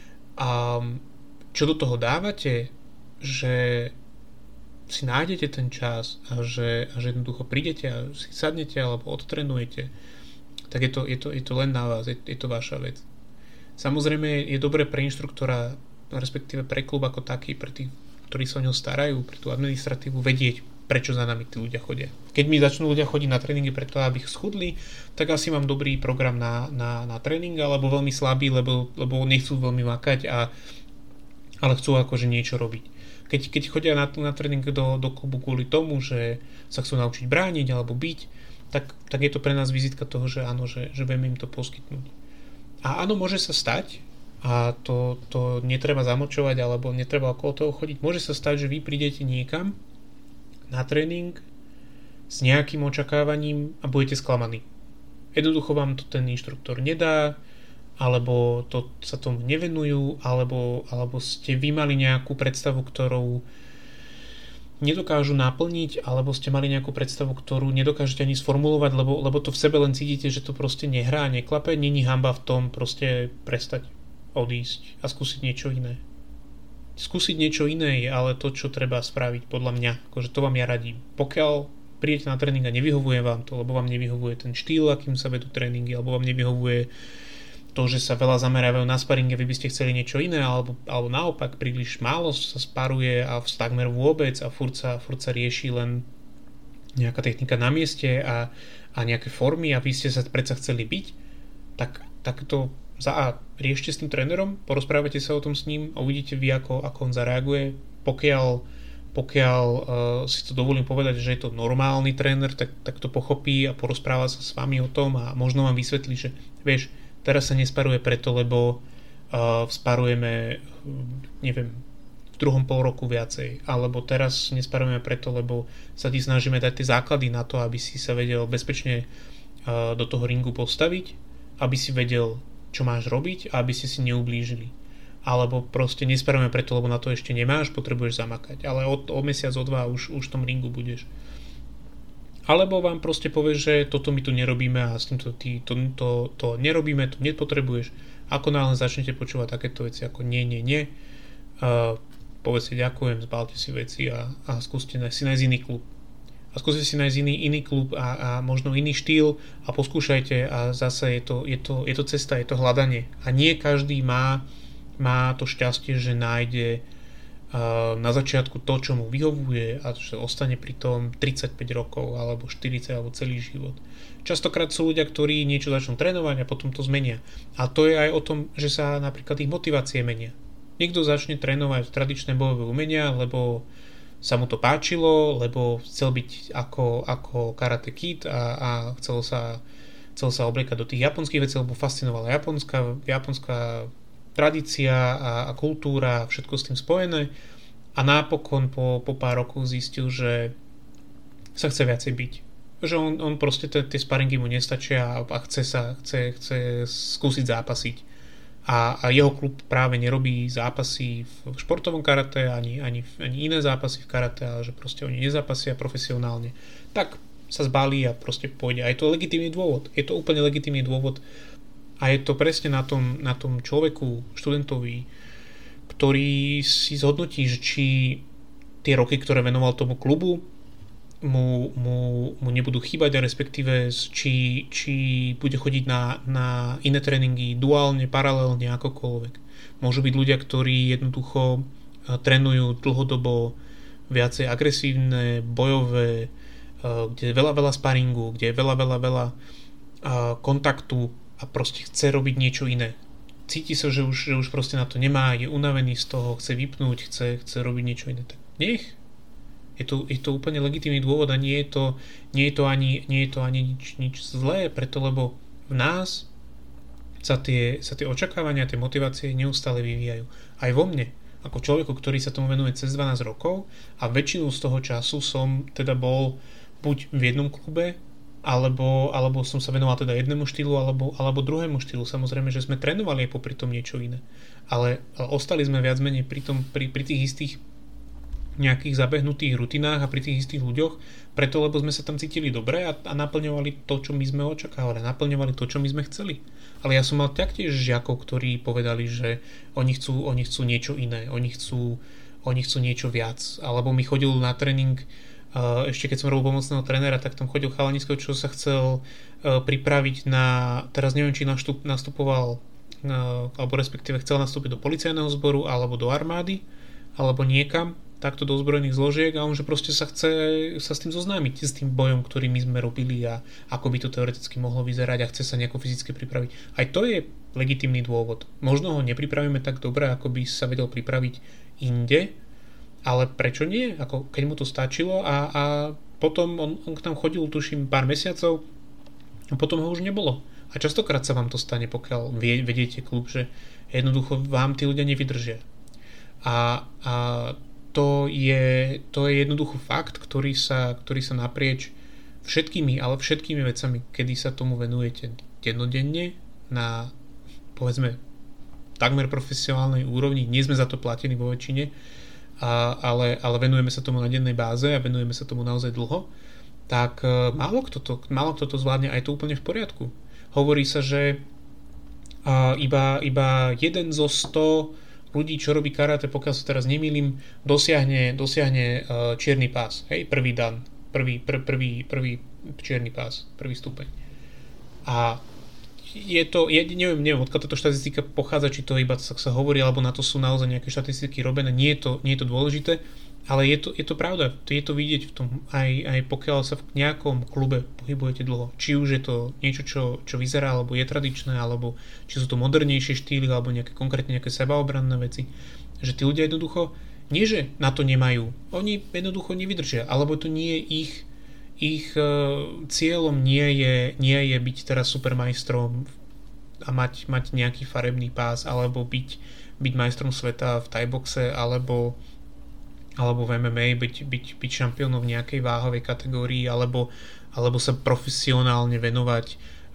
čo do toho dávate, že si nájdete ten čas a že jednoducho prídete a si sadnete alebo odtrenujete, tak je to len na vás, je to vaša vec. Samozrejme je dobré pre inštruktora, respektíve pre klub ako taký, pre tých, ktorí sa o ňo starajú, pre tú administratívu, vedieť, prečo za nami tí ľudia chodia. Keď mi začnú ľudia chodiť na tréningy preto, aby ich schudli, tak asi mám dobrý program na tréning, alebo veľmi slabý, lebo nechcú veľmi makať, ale chcú akože niečo robiť. Keď chodia na tréning do klubu kvôli tomu, že sa chcú naučiť brániť alebo byť, tak je to pre nás vizitka toho, že áno, že vieme im to poskytnúť. A áno, môže sa stať, a to netreba zamlčovať alebo netreba okolo toho chodiť, môže sa stať, že vy prídete niekam na tréning s nejakým očakávaním a budete sklamaní. Jednoducho vám to ten inštruktor nedá, alebo sa tomu nevenujú, alebo ste vy mali nejakú predstavu, ktorú nedokážu naplniť, alebo ste mali nejakú predstavu, ktorú nedokážete ani sformulovať, lebo to v sebe len cítite, že to proste nehrá, neklape, není hanba v tom proste prestať, odísť a skúsiť niečo iné. Skúsiť niečo iné je ale to, čo treba spraviť podľa mňa, akože to vám ja radím. Pokiaľ prídete na tréning a nevyhovuje vám to, lebo vám nevyhovuje ten štýl, akým sa vedú tréningy, alebo vám nevyhovuje to, že sa veľa zameriavajú na sparinge, vy by ste chceli niečo iné, alebo naopak príliš málo sa sparuje a takmer vôbec a furt sa rieši len nejaká technika na mieste a nejaké formy a vy ste sa predsa chceli byť, tak to riešte s tým trénerom, porozprávate sa o tom s ním a uvidíte vy, ako on zareaguje. Pokiaľ si to dovolím povedať, že je to normálny tréner, tak to pochopí a porozpráva sa s vami o tom a možno vám vysvetlí, že vieš, teraz sa nesparuje preto, lebo sparujeme, neviem, v druhom pol roku viacej, alebo teraz nesparujeme preto, lebo sa ti snažíme dať tie základy na to, aby si sa vedel bezpečne do toho ringu postaviť, aby si vedel, čo máš robiť a aby si neublížili. Alebo proste nesparujeme preto, lebo na to ešte nemáš, potrebuješ zamakať, ale o mesiac, o dva už v tom ringu budeš. Alebo vám proste povie, že toto my tu nerobíme a s týmto to nerobíme, to nepotrebuješ. Ako náhle začnete počúvať takéto veci ako nie, povedzte ďakujem, zbalte si veci a skúste si nájsť iný klub. A skúste si nájsť iný klub a možno iný štýl a poskúšajte a zase je to cesta, je to hľadanie. A nie každý má to šťastie, že nájde na začiatku to, čo mu vyhovuje a že ostane pri tom 35 rokov alebo 40 alebo celý život. Častokrát sú ľudia, ktorí niečo začnú trénovať a potom to zmenia. A to je aj o tom, že sa napríklad ich motivácie menia. Niekto začne trénovať tradičné bojové umenia, lebo sa mu to páčilo, lebo chcel byť ako Karate Kid a chcel sa obliekať do tých japonských vecí, lebo fascinovala japonská tradícia a kultúra, všetko s tým spojené a napokon po pár rokov zistil, že sa chce viacej byť. Že on proste tie sparingy mu nestačia a chce skúsiť zápasiť. A jeho klub práve nerobí zápasy v športovom karate ani iné zápasy v karate, ale že proste oni nezápasia profesionálne. Tak sa zbalí a proste pôjde. A je to legitímny dôvod. Je to úplne legitímny dôvod. A je to presne na tom človeku, študentovi, ktorý si zhodnotí, že či tie roky, ktoré venoval tomu klubu, mu nebudú chýbať, a respektíve či bude chodiť na iné tréningy duálne, paralelne, akokoľvek. Môžu byť ľudia, ktorí jednoducho trénujú dlhodobo viacej agresívne, bojové, kde je veľa sparingu, kde je veľa kontaktu a proste chce robiť niečo iné. Cíti sa, že už proste na to nemá, je unavený z toho, chce vypnúť, chce robiť niečo iné. Tak nech. Je to úplne legitímny dôvod a nie je to ani nič zlé, preto lebo v nás sa tie očakávania, tie motivácie neustále vyvíjajú. Aj vo mne, ako človeku, ktorý sa tomu venuje cez 12 rokov, a väčšinu z toho času som teda bol buď v jednom klube, alebo som sa venoval teda jednému štýlu, alebo druhému štýlu. Samozrejme, že sme trénovali aj popri tom niečo iné. Ale ostali sme viac menej pri tých istých nejakých zabehnutých rutinách a pri tých istých ľuďoch, preto lebo sme sa tam cítili dobre a naplňovali to, čo my sme očakávali, naplňovali to, čo my sme chceli. Ale ja som mal taktiež žiakov, ktorí povedali, že oni chcú niečo iné, oni chcú niečo viac. Alebo mi chodil na tréning, ešte keď som robil pomocného trénera, tak tam chodil chalanisko, čo sa chcel pripraviť na, teraz neviem, či nastupoval, alebo respektíve chcel nastúpiť do policajného zboru, alebo do armády, alebo niekam takto do ozbrojených zložiek, a on že proste sa chce sa s tým zoznámiť, s tým bojom, ktorý my sme robili a ako by to teoreticky mohlo vyzerať, a chce sa nejako fyzicky pripraviť. Aj to je legitímny dôvod. Možno ho nepripravíme tak dobre, ako by sa vedel pripraviť inde, ale prečo nie? Ako keď mu to stačilo a potom on k nám chodil, tuším, pár mesiacov a potom ho už nebolo. A častokrát sa vám to stane, pokiaľ vediete klub, že jednoducho vám tí ľudia nevydržia. A to je jednoducho fakt, ktorý sa naprieč všetkými vecami, kedy sa tomu venujete dennodenne na, povedzme, takmer profesionálnej úrovni. Nie sme za to platení vo väčšine, ale venujeme sa tomu na dennej báze a venujeme sa tomu naozaj dlho, tak málo kto to zvládne, a je to úplne v poriadku. Hovorí sa, že iba 1 zo 100 ľudí, čo robí karate, pokiaľ sa teraz nemýlim, dosiahne čierny pás. Hej, prvý dan, prvý čierny pás, prvý stupeň. A neviem, odkiaľ táto štatistika pochádza, či to iba sa hovorí, alebo na to sú naozaj nejaké štatistiky robené. Nie je to dôležité, ale je to pravda. Je to vidieť v tom, aj pokiaľ sa v nejakom klube pohybujete dlho. Či už je to niečo, čo vyzerá, alebo je tradičné, alebo či sú to modernejšie štýly, alebo konkrétne nejaké sebaobranné veci. Že tí ľudia jednoducho, nie že na to nemajú, oni jednoducho nevydržia, alebo to nie je ich cieľom nie je byť teraz supermajstrom a mať nejaký farebný pás, alebo byť majstrom sveta v thaiboxe, alebo v MMA, byť šampiónom v nejakej váhovej kategórii, alebo sa profesionálne venovať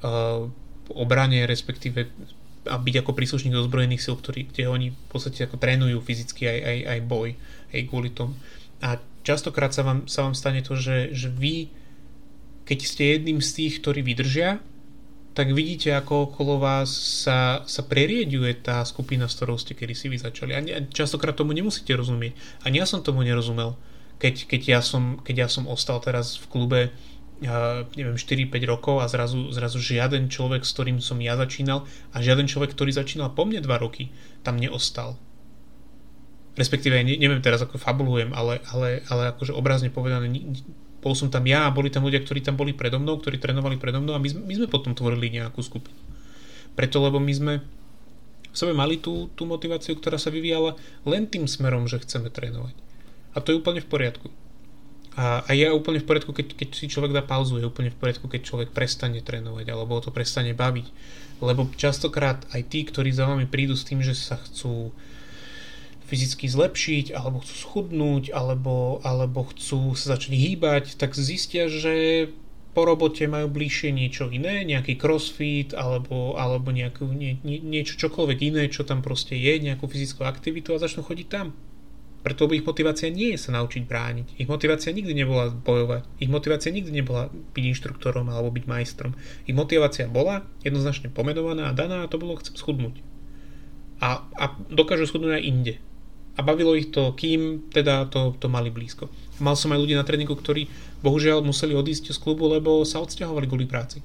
obrane, respektíve a byť ako príslušník ozbrojených síl, kde oni v podstate ako trénujú fyzicky aj boj, aj kvôli tomu. A častokrát sa vám stane to, že vy, keď ste jedným z tých, ktorí vydržia, tak vidíte, ako okolo vás sa prerieďuje tá skupina, s ktorou ste kedysi vy začali. A častokrát tomu nemusíte rozumieť. Ani ja som tomu nerozumel, keď ja som ostal teraz v klube, neviem, 4-5 rokov a zrazu žiaden človek, s ktorým som ja začínal, a žiaden človek, ktorý začínal po mne 2 roky, tam neostal. Respektíve, neviem teraz, ako fabulujem, ale akože obrazne povedané, bol som tam ja a boli tam ľudia, ktorí tam boli predo mnou, ktorí trénovali predo mnou, a my sme potom tvorili nejakú skupinu. Preto, lebo my sme v sebe mali tú motiváciu, ktorá sa vyvíjala len tým smerom, že chceme trénovať. A to je úplne v poriadku. A je úplne v poriadku, keď si človek dá pauzu, je úplne v poriadku, keď človek prestane trénovať, alebo to prestane baviť. Lebo častokrát aj tí, ktorí za vami prídu s tým, že sa chcú fyzicky zlepšiť, alebo chcú schudnúť, alebo chcú sa začať hýbať, tak zistia, že po robote majú bližšie niečo iné, nejaký crossfit, alebo niečo čokoľvek iné, čo tam proste je, nejakú fyzickú aktivitu, a začnú chodiť tam. Preto ich motivácia nie je sa naučiť brániť. Ich motivácia nikdy nebola bojovať. Ich motivácia nikdy nebola byť inštruktorom alebo byť majstrom. Ich motivácia bola jednoznačne pomenovaná a daná, a to bolo: chcem schudnúť. A dokážu schudnúť aj inde. A bavilo ich to, kým teda to mali blízko. Mal som aj ľudí na tréningu, ktorí bohužiaľ museli odísť z klubu, lebo sa odsťahovali kvôli práci.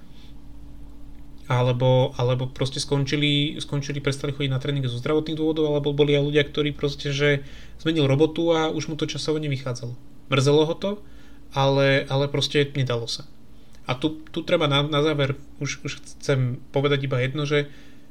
Alebo proste skončili, prestali chodiť na tréning zo zdravotných dôvodov, alebo boli aj ľudia, ktorí proste, že zmenil robotu a už mu to časovo nevychádzalo. Mrzelo ho to, ale proste nedalo sa. A tu treba na záver, už chcem povedať iba jedno, že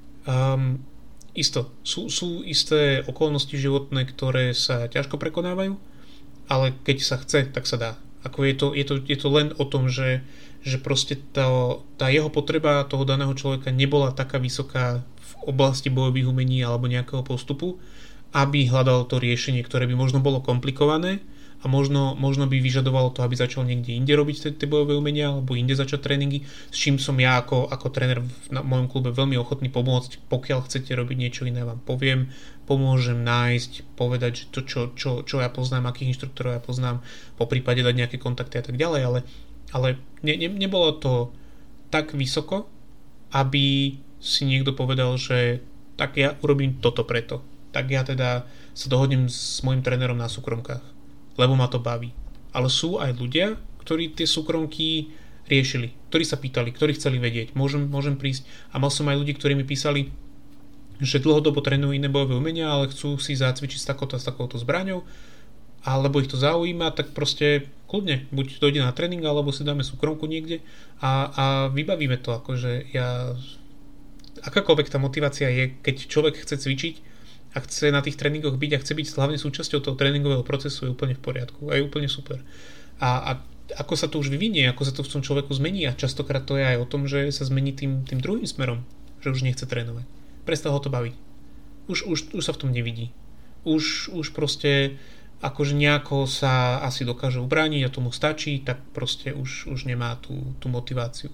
isto, sú isté okolnosti životné, ktoré sa ťažko prekonávajú, ale keď sa chce, tak sa dá. Ako je to len o tom, že proste tá jeho potreba toho daného človeka nebola taká vysoká v oblasti bojových umení alebo nejakého postupu, aby hľadal to riešenie, ktoré by možno bolo komplikované a možno by vyžadovalo to, aby začal niekde inde robiť tie bojové umenia alebo inde začať tréningy, s čím som ja ako tréner na mojom klube veľmi ochotný pomôcť. Pokiaľ chcete robiť niečo iné, vám poviem, pomôžem nájsť, povedať, že to, čo ja poznám, akých inštruktorov ja poznám, po prípade dať nejaké kontakty a tak ďalej, ale nebolo to tak vysoko, aby si niekto povedal, že tak ja urobím toto preto. Tak ja teda sa dohodnem s mojim trénerom na súkromkách, lebo ma to baví. Ale sú aj ľudia, ktorí tie súkromky riešili, ktorí sa pýtali, ktorí chceli vedieť, môžem prísť. A mal som aj ľudí, ktorí mi písali, že dlhodobo trénujú iné bojové umenia, ale chcú si zacvičiť s takouto zbraňou, alebo ich to zaujíma, tak proste kľudne, buď dojde na tréning, alebo si dáme súkromku niekde a vybavíme to. Akože akákoľvek tá motivácia je, keď človek chce cvičiť a chce na tých tréningoch byť a chce byť hlavne súčasťou toho tréningového procesu, je úplne v poriadku a je úplne super. A ako sa to už vyvinie, ako sa to v tom človeku zmení, a častokrát to je aj o tom, že sa zmení tým druhým smerom, že už nechce trénovať. Prestal ho to baviť. Už sa v tom nevidí. Už proste akože nejako sa asi dokáže ubrániť a tomu stačí, tak proste už nemá tú motiváciu.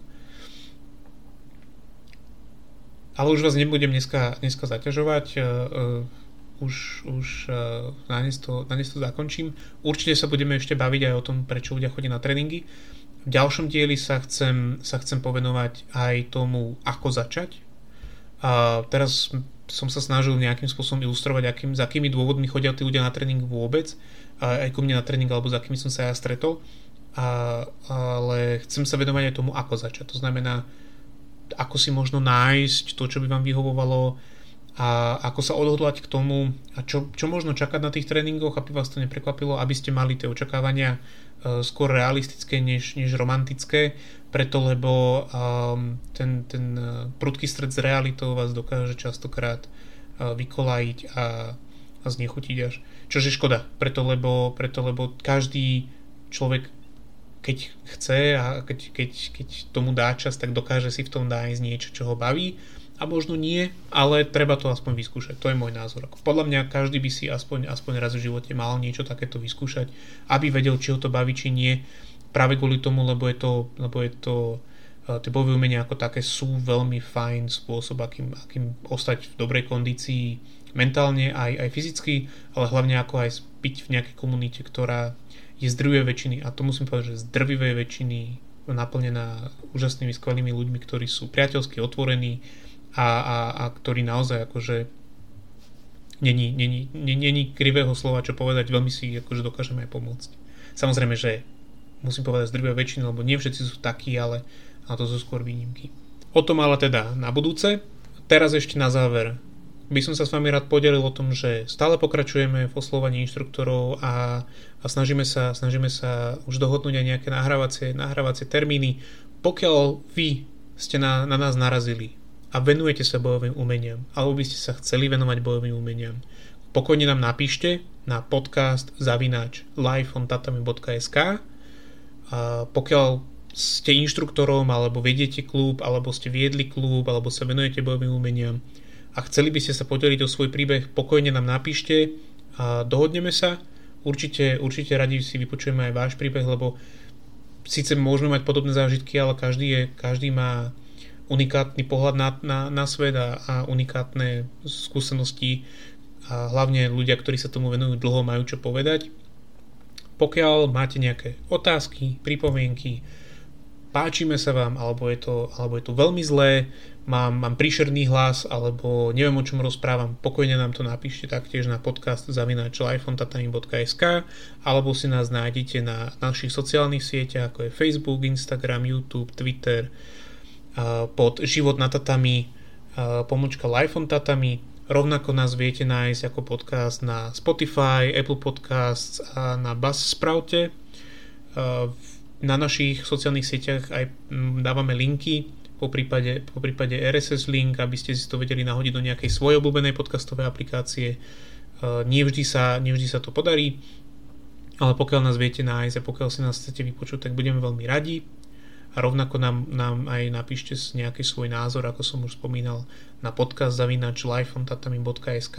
Ale už vás nebudem dneska zaťažovať, už na dnes to zakončím. Určite sa budeme ešte baviť aj o tom, prečo ľudia chodia na tréningy. V ďalšom dieli sa chcem povenovať aj tomu, ako začať. A teraz som sa snažil nejakým spôsobom ilustrovať, s akými dôvodmi chodia tí ľudia na tréning vôbec, aj ku mne na tréning, alebo s akými som sa ja stretol. Ale chcem sa venovať aj tomu, ako začať. To znamená, ako si možno nájsť to, čo by vám vyhovovalo, a ako sa odhodlať k tomu a čo možno čakať na tých tréningoch, aby vás to neprekvapilo, aby ste mali tie očakávania skôr realistické než romantické, preto lebo ten prudký stret s realitou vás dokáže častokrát vykolajiť a znechutiť až. Čože škoda, preto lebo každý človek, keď chce a keď tomu dá čas, tak dokáže si v tom nájsť niečo, čo ho baví. A možno nie, ale treba to aspoň vyskúšať. To je môj názor. Podľa mňa každý by si aspoň raz v živote mal niečo takéto vyskúšať, aby vedel, či ho to baví, či nie. Práve kvôli tomu, lebo je to tie bojové umenia ako také sú veľmi fajn spôsob, akým ostať v dobrej kondícii mentálne, aj fyzicky, ale hlavne ako aj byť v nejakej komunite, ktorá je z drvivej väčšiny, a to musím povedať, že z drvivej väčšiny naplnená úžasnými, skvelými ľuďmi, ktorí sú priateľsky otvorení a ktorí naozaj akože není krivého slova čo povedať, veľmi si akože dokážeme aj pomôcť. Samozrejme, že musím povedať z drvivej väčšiny, lebo nie všetci sú takí, ale to sú skôr výnimky. O tom ale teda na budúce. Teraz ešte na záver by som sa s vami rád podelil o tom, že stále pokračujeme v oslovovaní inštruktorov a snažíme sa už dohodnúť aj nejaké nahrávacie termíny. Pokiaľ vy ste na nás narazili a venujete sa bojovým umeniam, alebo by ste sa chceli venovať bojovým umeniam, pokojne nám napíšte na podcast@lifeontatami.sk. Pokiaľ ste inštruktorom, alebo vediete klub, alebo ste viedli klub, alebo sa venujete bojovým umeniam a chceli by ste sa podeliť o svoj príbeh, pokojne nám napíšte a dohodneme sa. Určite radi si vypočujeme aj váš príbeh, lebo síce môžeme mať podobné zážitky, ale každý má unikátny pohľad na svet a unikátne skúsenosti, a hlavne ľudia, ktorí sa tomu venujú dlho, majú čo povedať. Pokiaľ máte nejaké otázky, pripomienky, páčime sa vám, alebo je to veľmi zlé, mám príšerný hlas, alebo neviem, o čom rozprávam, pokojne nám to napíšte taktiež na podcast@lifeontatami.sk, alebo si nás nájdete na našich sociálnych sieťach, ako je Facebook, Instagram, YouTube, Twitter, pod Život na tatami, /Life on tatami. Rovnako nás viete nájsť ako podcast na Spotify, Apple Podcasts a na Buzzsproute. Na našich sociálnych sieťach aj dávame linky, po prípade RSS link, aby ste si to vedeli nahodiť do nejakej svojej obľúbenej podcastovej aplikácie. Nie vždy sa to podarí, ale pokiaľ nás viete nájsť a pokiaľ si nás chcete vypočuť, tak budeme veľmi radi. A rovnako nám aj napíšte nejaký svoj názor, ako som už spomínal, na podcast@lifeontatami.sk.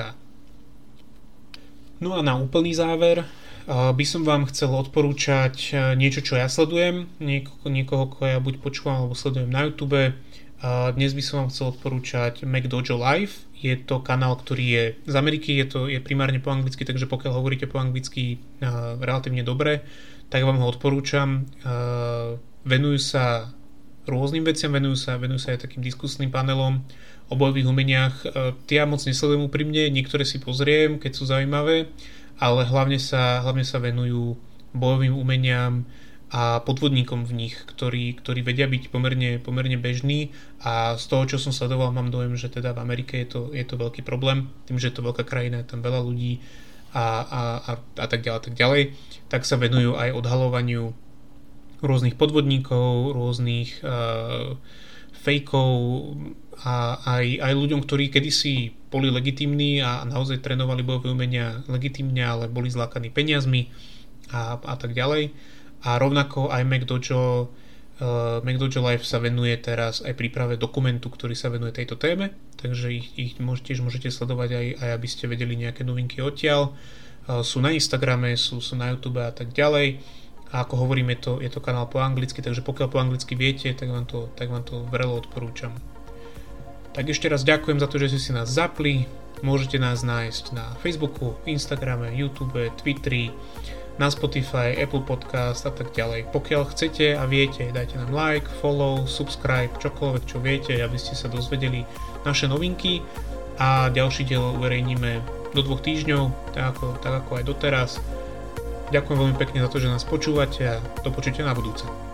No a na úplný záver by som vám chcel odporúčať niečo, čo ja sledujem, niekoho, koho ja buď počúvam alebo sledujem na YouTube. Dnes by som vám chcel odporúčať McDojo Live. Je to kanál, ktorý je z Ameriky, je primárne po anglicky, takže pokiaľ hovoríte po anglicky relatívne dobre, tak vám ho odporúčam. Venujú sa rôznym veciam, venujú sa aj takým diskusným panelom o bojových umeniach. Tie ja moc nesledujem úprimne, niektoré si pozriem, keď sú zaujímavé, ale hlavne sa venujú bojovým umeniam a podvodníkom v nich, ktorí vedia byť pomerne bežní, a z toho, čo som sledoval, mám dojem, že teda v Amerike je to veľký problém, tým, že je to veľká krajina, je tam veľa ľudí a tak ďalej, tak sa venujú aj odhaľovaniu rôznych podvodníkov, rôznych fejkov a aj ľuďom, ktorí kedysi boli legitímni a naozaj trénovali bojové umenia legitímne, ale boli zlákaní peniazmi a tak ďalej. A rovnako aj McDojo Live sa venuje teraz aj príprave dokumentu, ktorý sa venuje tejto téme, takže ich môžete sledovať aj aby ste vedeli nejaké novinky odtiaľ. Sú na Instagrame, sú na YouTube a tak ďalej. A ako hovorím, je to kanál po anglicky, takže pokiaľ po anglicky viete, tak vám to vrelo odporúčam. Tak ešte raz ďakujem za to, že ste si nás zapli. Môžete nás nájsť na Facebooku, Instagrame, YouTube, Twitteri, na Spotify, Apple Podcast a tak ďalej. Pokiaľ chcete a viete, dajte nám like, follow, subscribe, čokoľvek, čo viete, aby ste sa dozvedeli naše novinky, a ďalší diel uverejníme do 2 týždňov, tak ako aj doteraz. Ďakujem veľmi pekne za to, že nás počúvate, a do počutia na budúce.